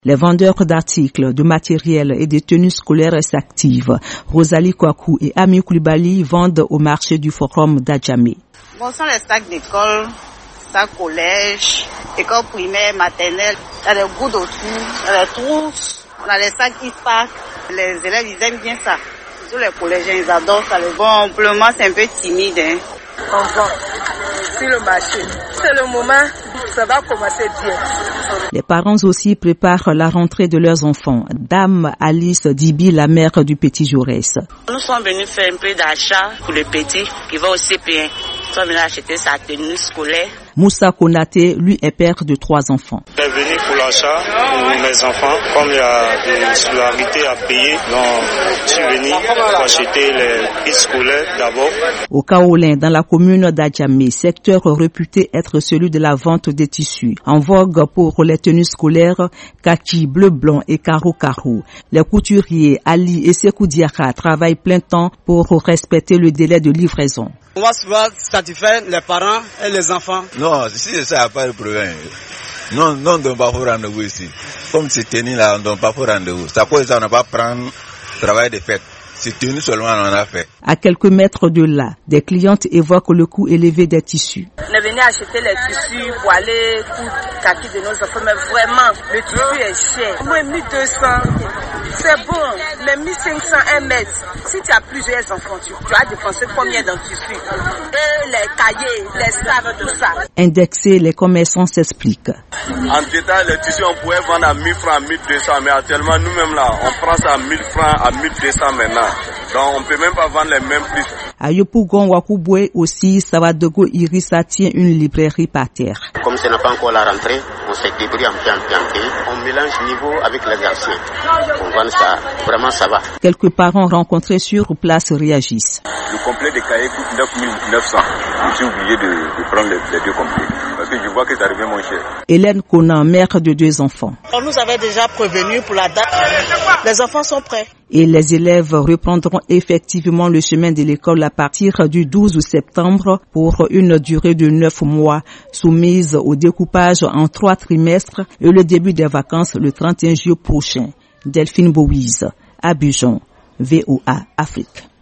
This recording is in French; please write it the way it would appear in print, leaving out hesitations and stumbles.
Les vendeurs d'articles, de matériel et de tenues scolaires s'activent. Rosalie Kouakou et Ami Koulibaly vendent au marché du forum d'Adjamé. Bon, ce sont les sacs d'école, sacs collège, école primaire, maternelle. Il y a des gouttes autour, il y a des trousses, on a les sacs ISPAC. Les élèves, ils aiment bien ça. Surtout les collégiens, ils adorent ça. Bon, pour le moment, c'est un peu timide. On vend sur le marché. C'est le moment, ça va commencer bien. Les parents aussi préparent la rentrée de leurs enfants. Dame Alice Dibi, la mère du petit Jaurès. Nous sommes venus faire un peu d'achat pour le petit qui va au CP1. Nous sommes venus acheter sa tenue scolaire. Moussa Konaté, lui, est père de 3 enfants. Je suis venu pour l'achat pour mes enfants. Comme il y a des scolarités à payer, donc je suis venu pour acheter les kits scolaires d'abord. Au Kaolin, dans la commune d'Adjamé, secteur réputé être celui de la vente des tissus. En vogue pour les tenues scolaires, kaki, bleu blanc et carreau. Les couturiers Ali et Sekou Diaka travaillent plein temps pour respecter le délai de livraison. On va souvent satisfaire les parents et les enfants. Non, ici, ça n'a pas de problème. Non, on ne donne pas pour rendez-vous ici. Comme c'est tenu là, on ne donne pas pour rendez-vous. Ça cause ça, on n'a pas prendre travail de fête. C'est tenu seulement, on en a fait. À quelques mètres de là, des clientes évoquent le coût élevé des tissus. On est venu acheter les tissus pour aller coudre kaki de nos enfants, mais vraiment, le tissu est cher. Moi, 1200, c'est bon, mais 1500 1 mètre. Si tu as plusieurs enfants, tu as dépensé combien dans le tissu? Et les cahiers, les sacs, tout ça. Indexés, les commerçants s'expliquent. En détail, les tissus, on pouvait vendre à 1000 francs, 1200, mais actuellement, nous-mêmes là, on prend ça à 1000 francs, à 1200 maintenant. Donc, on ne peut même pas vendre les mêmes prix. À Yopougon, Wakouboué aussi, Savadogo Irissa tient une librairie par terre. Comme ce n'est pas encore la rentrée, on s'est débrouillé en pied. On mélange niveau avec les anciens. On vend ça, vraiment ça va. Quelques parents rencontrés sur place réagissent. Le complet des cahiers coûte 9900. Je suis obligé de prendre les 2 complets. Parce que je vois que ça revient moins cher. Hélène Conan, mère de 2 enfants. On nous avait déjà prévenu pour la date. Les enfants sont prêts. Et les élèves reprendront effectivement le chemin de l'école à partir du 12 septembre pour une durée de 9 mois, soumise au découpage en 3 trimestres et le début des vacances le 31 juillet prochain. Delphine Bouise, Abidjan, VOA Afrique.